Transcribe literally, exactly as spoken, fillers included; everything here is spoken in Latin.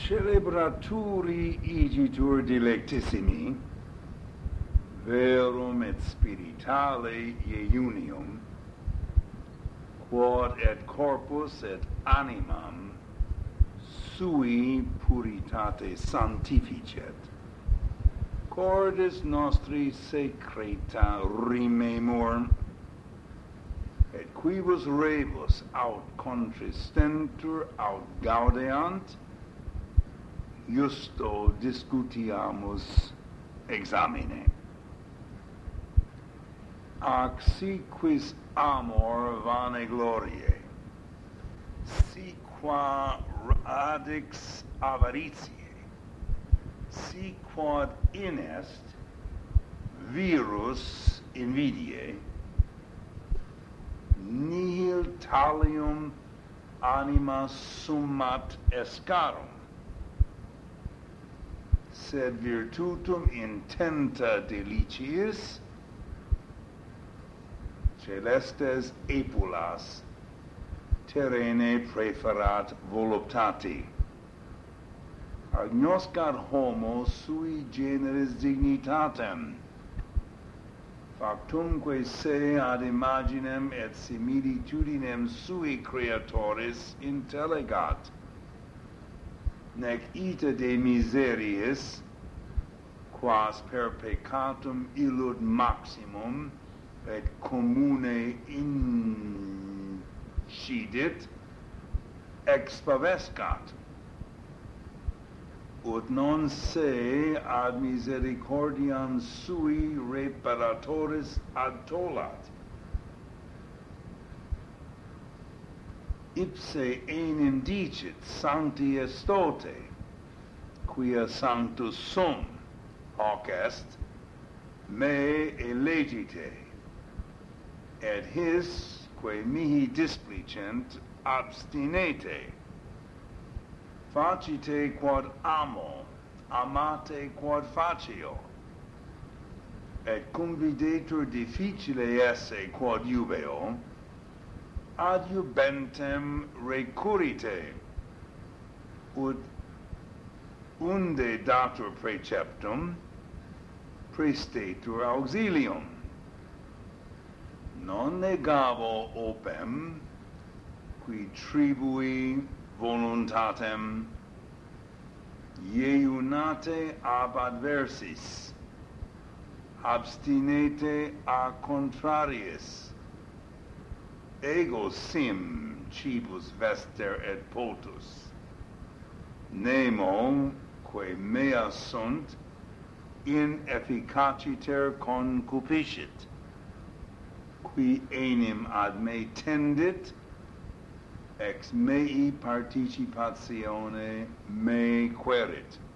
celebraturi igitur delectissimi, verum et spiritale iunium, quod et corpus et animam sui puritate sanctificet, cordis nostri secreta rememor, et quibus rebus aut contristentur aut gaudeant, justo discutiamus examine. Ac si quis amor vane gloriae, si qua radix avaritiae, si quod inest virus invidiae, nihil talium anima summat escarum, sed virtutum intenta deliciis, celestes epulas terrene preferat voluptati. Agnoscat homo sui generis dignitatem, factumque se ad imaginem et similitudinem sui creatoris intellegat, nec ita de miseriis, quas per peccatum illud maximum et commune incidit, expavescat, ut non se ad misericordiam sui reparatoris adtolat. Ipse enim dicit sancti estote, quia sanctus sum, hoc est, me elegite, et his, quae mihi displicent, abstinete. Facite quod amo, amate quod facio, et convidetur difficile esse quod jubeo, adjubentem recurrite, ut unde datur preceptum, prestetur auxilium. Non negavo opem, qui tribui voluntatem iunate ab adversis, abstinete a contrariis, ego sim cibus vester et potus, nemo, quae mea sunt, in efficaciter concupiscit, qui enim ad me tendit, ex mei participatione me querit.